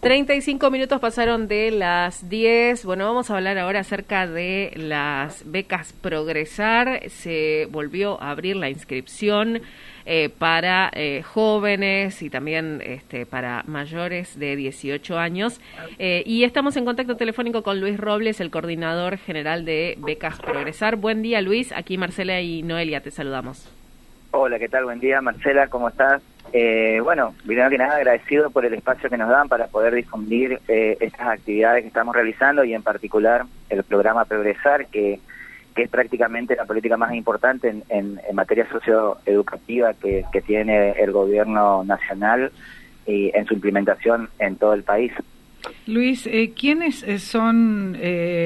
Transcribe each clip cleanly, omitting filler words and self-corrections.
35 minutos pasaron de las 10. Bueno, vamos a hablar ahora acerca de las becas Progresar. Se volvió a abrir la inscripción para jóvenes y también para mayores de 18 años. Y estamos en contacto telefónico con Luis Robles, el coordinador general de Becas Progresar. Buen día, Luis. Aquí Marcela y Noelia, te saludamos. Hola, ¿qué tal? Buen día, Marcela, ¿cómo estás? Bueno, primero que nada, agradecido por el espacio que nos dan para poder difundir estas actividades que estamos realizando y en particular el programa Progresar, que es prácticamente la política más importante en materia socioeducativa que tiene el gobierno nacional y en su implementación en todo el país. Luis, ¿quiénes son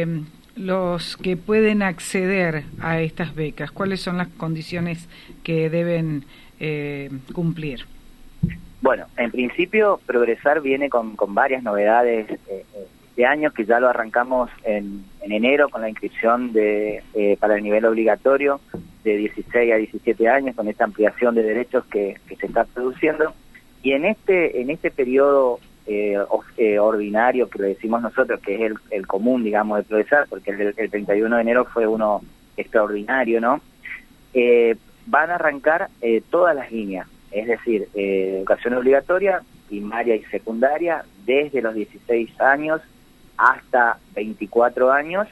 los que pueden acceder a estas becas? ¿Cuáles son las condiciones que deben cumplir? Bueno, en principio Progresar viene con varias novedades de años, que ya lo arrancamos en enero con la inscripción para el nivel obligatorio de 16 a 17 años, con esta ampliación de derechos que se está produciendo. Y en este periodo ordinario, que le decimos nosotros, que es el común, digamos, de Progresar, porque el 31 de enero fue uno extraordinario, ¿no? Van a arrancar todas las líneas, es decir, educación obligatoria, primaria y secundaria, desde los 16 años hasta 24 años,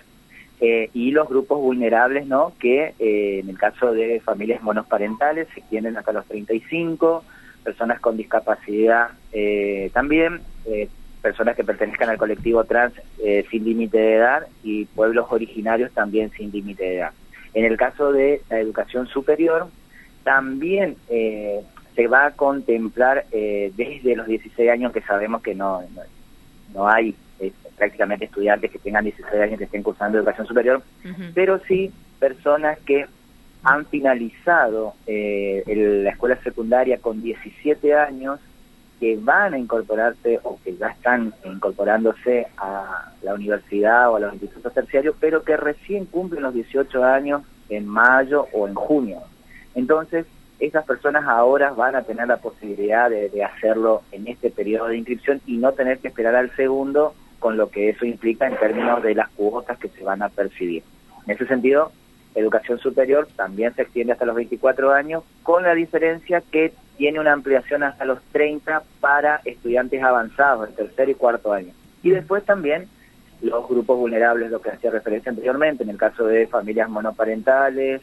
y los grupos vulnerables, ¿no? Que en el caso de familias monoparentales se extienden hasta los 35, personas con discapacidad también, personas que pertenezcan al colectivo trans sin límite de edad, y pueblos originarios también sin límite de edad. En el caso de la educación superior, también se va a contemplar desde los 16 años, que sabemos que no hay prácticamente estudiantes que tengan 16 años que estén cursando educación superior, pero sí personas que han finalizado la escuela secundaria con 17 años, que van a incorporarse o que ya están incorporándose a la universidad o a los institutos terciarios, pero que recién cumplen los 18 años en mayo o en junio. Entonces, esas personas ahora van a tener la posibilidad de hacerlo en este periodo de inscripción y no tener que esperar al segundo, con lo que eso implica en términos de las cuotas que se van a percibir. En ese sentido, educación superior también se extiende hasta los 24 años, con la diferencia que tiene una ampliación hasta los 30 para estudiantes avanzados, el tercer y cuarto año. Y después también los grupos vulnerables, lo que hacía referencia anteriormente, en el caso de familias monoparentales,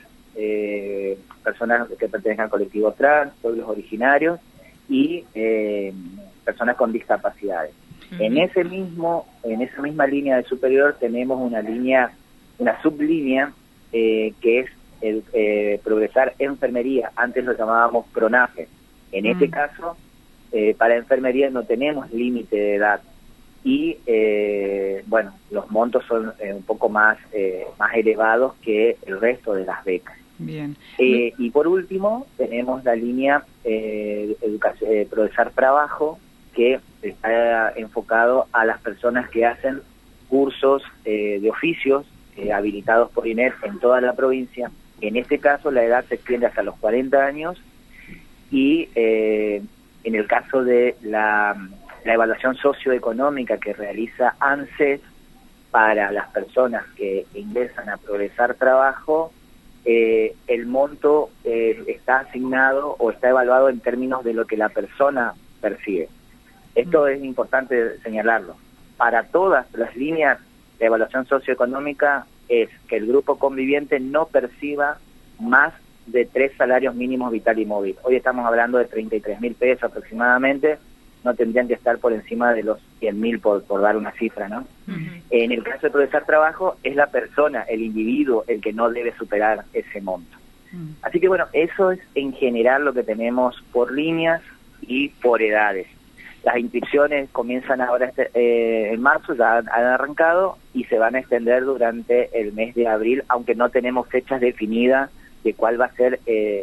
personas que pertenezcan al colectivo trans, pueblos originarios y personas con discapacidades. En esa misma línea de superior tenemos una sublínea que es el Progresar Enfermería. Antes lo llamábamos PRONAFE. En este caso, para enfermería no tenemos límite de edad y bueno, los montos son un poco más elevados que el resto de las becas. Bien. Y por último tenemos la línea Progresar Trabajo, que está enfocado a las personas que hacen cursos de oficios habilitados por INER en toda la provincia. En este caso la edad se extiende hasta los 40 años y en el caso de la evaluación socioeconómica que realiza ANSES para las personas que ingresan a Progresar Trabajo, el monto está asignado o está evaluado en términos de lo que la persona percibe. Esto es importante señalarlo. Para todas las líneas de evaluación socioeconómica es que el grupo conviviente no perciba más de 3 salarios mínimos vital y móvil. Hoy estamos hablando de 33.000 pesos aproximadamente, no tendrían que estar por encima de los 100.000 por dar una cifra, ¿no? En el caso de Progresar Trabajo es la persona, el individuo, el que no debe superar ese monto. Así que bueno, eso es en general lo que tenemos por líneas y por edades. Las inscripciones comienzan ahora en marzo, ya han arrancado y se van a extender durante el mes de abril, aunque no tenemos fechas definidas de cuál va a ser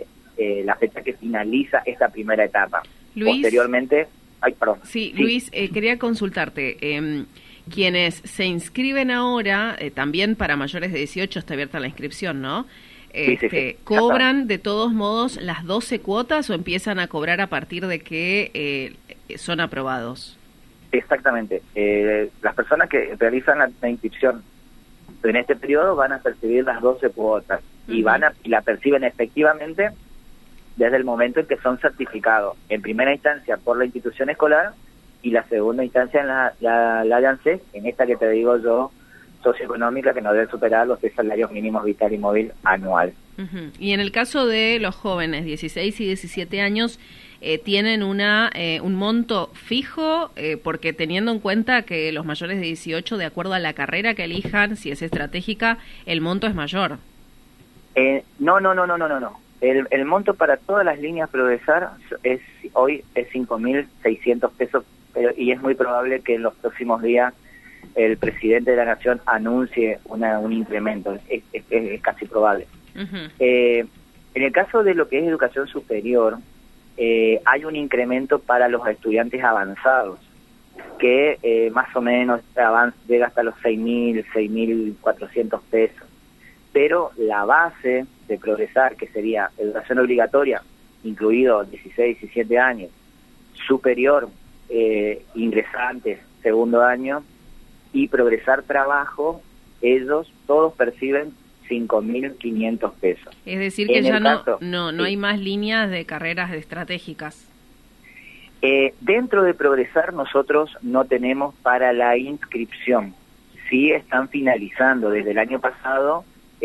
la fecha que finaliza esta primera etapa. Luis, posteriormente, Sí, Luis, quería consultarte. Quienes se inscriben ahora, también para mayores de 18 está abierta la inscripción, ¿no? Sí. ¿Cobran de todos modos las 12 cuotas o empiezan a cobrar a partir de que son aprobados? Exactamente. Las personas que realizan la inscripción en este periodo van a percibir las 12 cuotas y la perciben efectivamente desde el momento en que son certificados, en primera instancia por la institución escolar y la segunda instancia en la ANSES, en esta que te digo yo, socioeconómica, que no debe superar los 3 salarios mínimos vital y móvil anual. Y en el caso de los jóvenes, 16 y 17 años, ¿tienen un monto fijo? Porque teniendo en cuenta que los mayores de 18, de acuerdo a la carrera que elijan, si es estratégica, el monto es mayor. No. El monto para todas las líneas Progresar hoy es 5.600 pesos, y es muy probable que en los próximos días el presidente de la Nación anuncie un incremento, es casi probable. En el caso de lo que es educación superior, hay un incremento para los estudiantes avanzados, que más o menos llega hasta los 6.400 pesos. Pero la base de Progresar, que sería educación obligatoria, incluido 16, 17 años, superior, ingresantes, segundo año, y Progresar trabajo, ellos todos perciben 5.500 pesos. Es decir, que ya no hay más líneas de carreras estratégicas. Dentro de Progresar nosotros no tenemos para la inscripción. Sí están finalizando desde el año pasado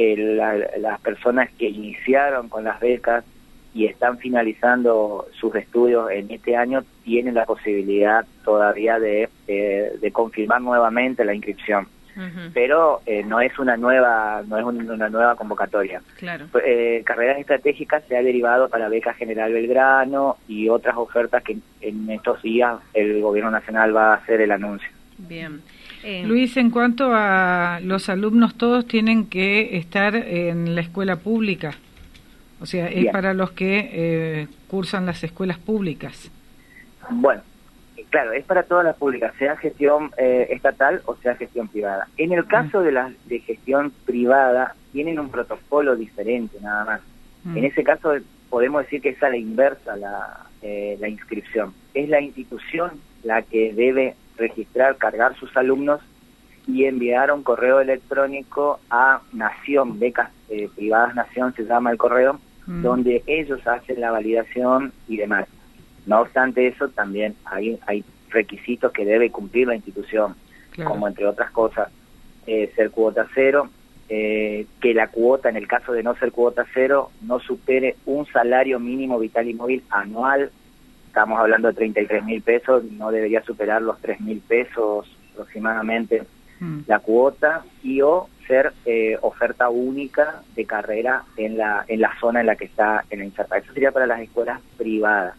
las personas que iniciaron con las becas y están finalizando sus estudios en este año tienen la posibilidad todavía de confirmar nuevamente la inscripción. Pero no es una nueva convocatoria. Claro. Carreras estratégicas se ha derivado para Beca General Belgrano y otras ofertas que en estos días el Gobierno Nacional va a hacer el anuncio. Bien. Luis, en cuanto a los alumnos, todos tienen que estar en la escuela pública. O sea, es para los que cursan las escuelas públicas. Bueno, claro, es para todas las públicas, sea gestión estatal o sea gestión privada. En el caso de gestión privada, tienen un protocolo diferente nada más. En ese caso podemos decir que es a la inversa la inscripción. Es la institución la que debe registrar, cargar sus alumnos y enviar un correo electrónico a Nación, Becas Privadas Nación se llama el correo, donde ellos hacen la validación y demás. No obstante eso, también hay requisitos que debe cumplir la institución, como entre otras cosas, ser cuota cero, que la cuota, en el caso de no ser cuota cero, no supere un salario mínimo vital y móvil anual. Estamos hablando de 33.000 pesos, no debería superar los 3.000 pesos aproximadamente la cuota, y o ser oferta única de carrera en la zona en la que está en la inserta. Eso sería para las escuelas privadas,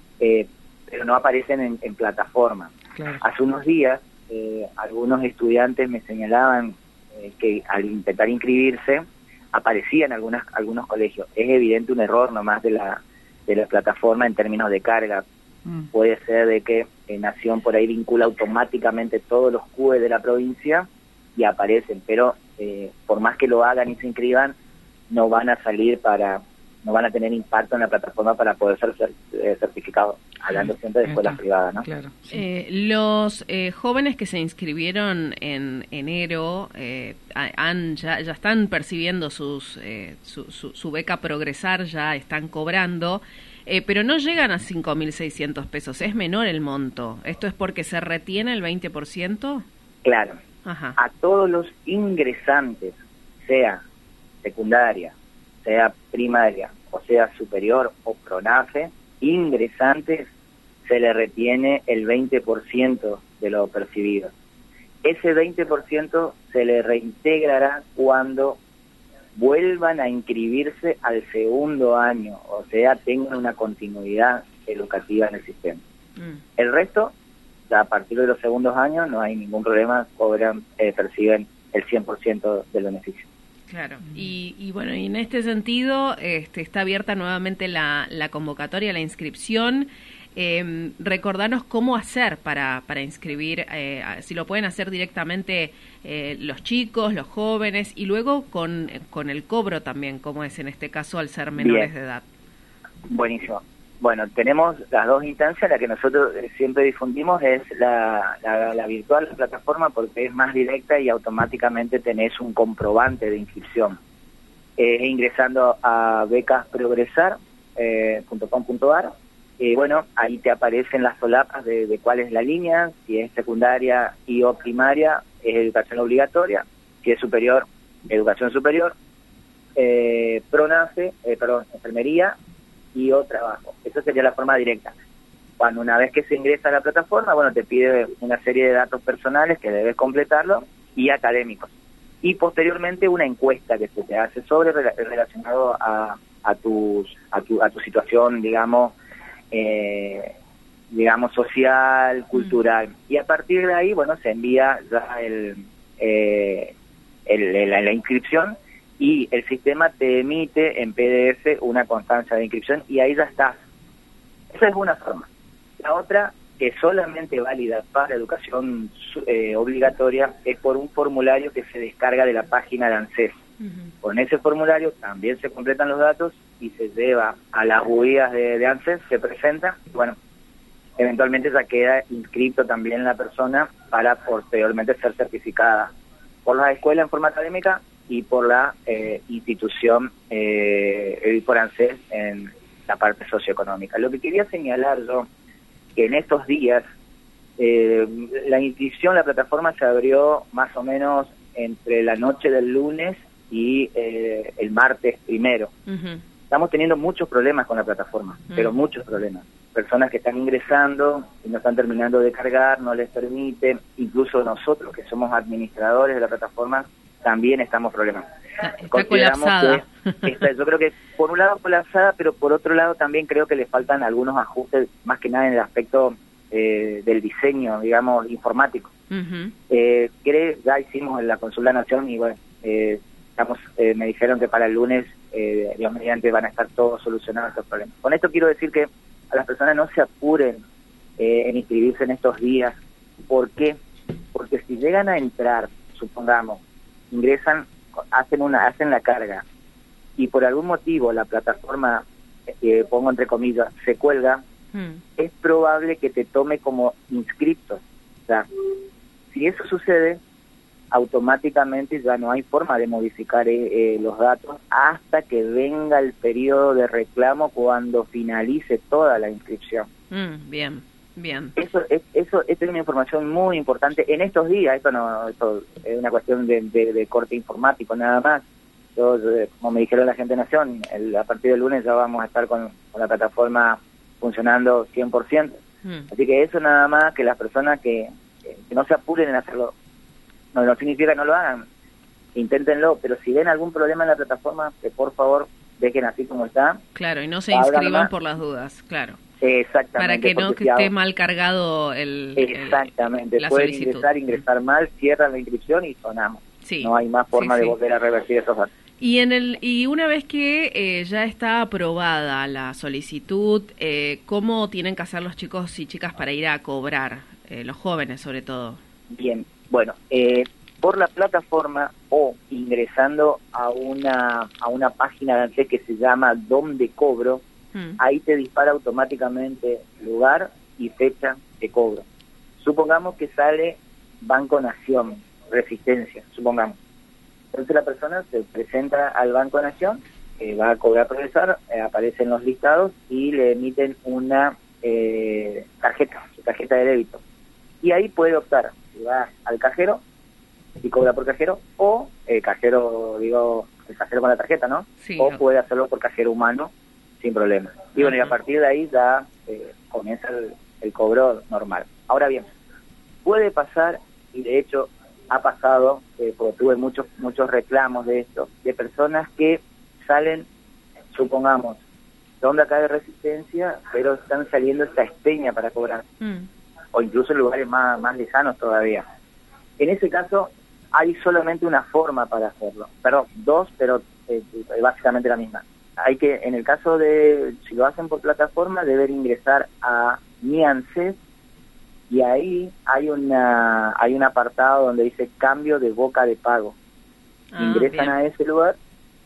pero no aparecen en plataforma. Claro. Hace unos días algunos estudiantes me señalaban que al intentar inscribirse aparecían algunos colegios. Es evidente un error nomás de la plataforma en términos de carga. Puede ser de que Nación por ahí vincula automáticamente todos los CUE de la provincia y aparecen, pero por más que lo hagan y se inscriban, no van a tener impacto en la plataforma para poder ser certificados, hablando siempre de escuelas privadas, ¿no? Claro, sí. Los jóvenes que se inscribieron en enero ya están percibiendo su beca Progresar, ya están cobrando, pero no llegan a 5.600 pesos, es menor el monto. ¿Esto es porque se retiene el 20%? Claro. Ajá. A todos los ingresantes, sea secundaria, sea primaria, o sea superior o PRONAFE, ingresantes, se le retiene el 20% de lo percibido. Ese 20% se le reintegrará cuando vuelvan a inscribirse al segundo año, o sea, tengan una continuidad educativa en el sistema. El resto, ya a partir de los segundos años, no hay ningún problema, perciben el 100% del beneficio. Claro, y bueno, y en este sentido está abierta nuevamente la convocatoria, la inscripción. Recordanos cómo hacer para inscribir, si lo pueden hacer directamente los chicos, los jóvenes, y luego con el cobro también, como es en este caso al ser menores de edad. Buenísimo. Bueno, tenemos las dos instancias. La que nosotros siempre difundimos es la virtual, la plataforma, porque es más directa y automáticamente tenés un comprobante de inscripción. Ingresando a becasprogresar.com.ar, bueno, ahí te aparecen las solapas de cuál es la línea, si es secundaria y o primaria, es educación obligatoria, si es superior, educación superior, PRONAFE, enfermería y o trabajo. Eso sería la forma directa. Cuando una vez que se ingresa a la plataforma, bueno, te pide una serie de datos personales que debes completarlo y académicos. Y posteriormente una encuesta que se te hace relacionado a tu situación, digamos social, cultural. Y a partir de ahí, bueno, se envía ya la inscripción y el sistema te emite en PDF una constancia de inscripción y ahí ya estás. Esa es una forma. La otra, que es solamente válida para educación obligatoria, es por un formulario que se descarga de la página de ANSES. Con ese formulario también se completan los datos y se lleva a las UIAs de ANSES, se presenta, y bueno, eventualmente ya queda inscrito también la persona para posteriormente ser certificada por la escuela en forma académica y por la institución, por ANSES en la parte socioeconómica. Lo que quería señalar yo, que en estos días la inscripción, la plataforma se abrió más o menos entre la noche del lunes y el martes primero. Estamos teniendo muchos problemas con la plataforma, pero muchos problemas. Personas que están ingresando y no están terminando de cargar, no les permite, incluso nosotros que somos administradores de la plataforma, también estamos problemas. Está colapsada. Yo creo que por un lado colapsada, pero por otro lado también creo que le faltan algunos ajustes, más que nada en el aspecto del diseño, digamos, informático. Ya hicimos la consulta Nación y bueno, me dijeron que para el lunes, Dios mediante, van a estar todos solucionados estos problemas. Con esto quiero decir que a las personas no se apuren en inscribirse en estos días. ¿Por qué? Porque si llegan a entrar, supongamos, ingresan, hacen la carga y por algún motivo la plataforma, pongo entre comillas, se cuelga, es probable que te tome como inscripto. O sea, si eso sucede, automáticamente ya no hay forma de modificar los datos hasta que venga el periodo de reclamo cuando finalice toda la inscripción. Bien. Eso es una información muy importante en estos días. Esto es una cuestión de corte informático nada más. Como me dijeron la gente de Nación, a partir del lunes ya vamos a estar con la plataforma funcionando 100%. Así que eso nada más, que las personas que no se apuren en hacerlo, no significa que no lo hagan, inténtenlo, pero si ven algún problema en la plataforma, que por favor dejen así como está. Claro, y no se inscriban por las dudas, claro. Exactamente. Para que no esté mal cargado exactamente, la pueden solicitud. ingresar mal, cierran la inscripción y sonamos. Sí. No hay más forma de volver a revertir esos datos. Y una vez que ya está aprobada la solicitud, ¿cómo tienen que hacer los chicos y chicas para ir a cobrar, los jóvenes sobre todo? Bien, bueno, por la plataforma o ingresando a una página de ANSES que se llama DOM de cobro, ahí te dispara automáticamente lugar y fecha de cobro. Supongamos que sale Banco Nación, Resistencia, supongamos. Entonces la persona se presenta al Banco Nación, va a cobrar progresar, aparecen los listados y le emiten una tarjeta de débito. Y ahí puede optar si va al cajero y cobra por cajero, o el cajero con la tarjeta, ¿no? Sí, o puede hacerlo por cajero humano sin problema. Y bueno, y a partir de ahí ya comienza el cobro normal. Ahora bien, puede pasar, y de hecho ha pasado, porque tuve muchos reclamos de esto, de personas que salen, supongamos, son de acá de Resistencia, pero están saliendo esta Espeña para cobrar, o incluso en lugares más lejanos todavía. En ese caso hay solamente una forma para hacerlo, perdón, dos, pero básicamente la misma. Hay que, en el caso de, si lo hacen por plataforma, deber ingresar a Mi ANSES, y ahí hay un apartado donde dice cambio de boca de pago. Ingresan a ese lugar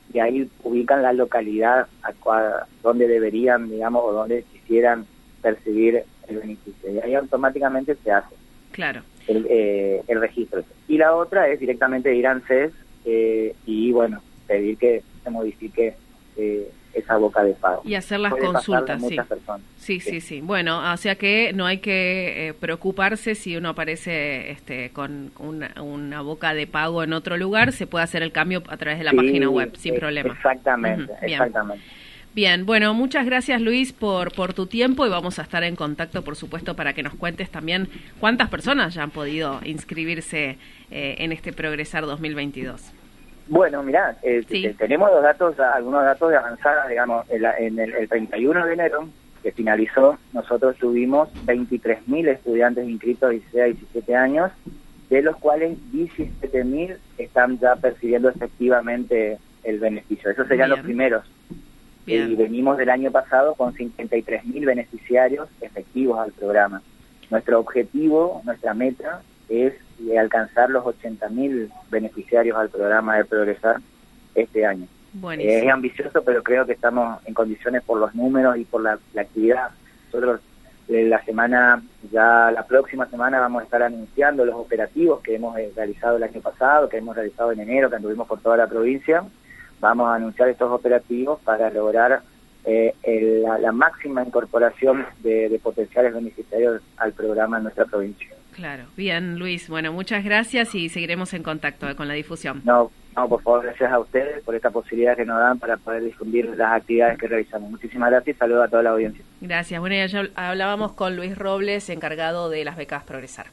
y ahí ubican la localidad donde deberían, digamos, o donde quisieran percibir el beneficio. Y ahí automáticamente se hace claro el registro. Y la otra es directamente ir a ANSES y, bueno, pedir que se modifique esa boca de pago. Y hacer las consultas, sí. Sí. Bueno, o sea que no hay que preocuparse si uno aparece con una boca de pago en otro lugar, se puede hacer el cambio a través de la página web, sin problema. Exactamente, exactamente. Bien, bueno, muchas gracias Luis por tu tiempo y vamos a estar en contacto, por supuesto, para que nos cuentes también cuántas personas ya han podido inscribirse en este Progresar 2022. Bueno, mirá, tenemos algunos datos de avanzada, digamos, en el 31 de enero, que finalizó, nosotros tuvimos 23.000 estudiantes inscritos de 16 a 17 años, de los cuales 17.000 están ya percibiendo efectivamente el beneficio. Esos serían los primeros. Y venimos del año pasado con 53.000 beneficiarios efectivos al programa. Nuestro objetivo, nuestra meta, es alcanzar los 80.000 beneficiarios al programa de Progresar este año. Es ambicioso, pero creo que estamos en condiciones por los números y por la actividad. Nosotros la próxima semana vamos a estar anunciando los operativos que hemos realizado el año pasado, que hemos realizado en enero, que anduvimos por toda la provincia. Vamos a anunciar estos operativos para lograr la máxima incorporación de potenciales beneficiarios al programa en nuestra provincia. Claro, bien Luis, bueno, muchas gracias y seguiremos en contacto con la difusión. No, por favor, gracias a ustedes por esta posibilidad que nos dan para poder difundir las actividades que realizamos. Muchísimas gracias y saludos a toda la audiencia. Gracias, bueno, ya hablábamos con Luis Robles, encargado de las becas Progresar.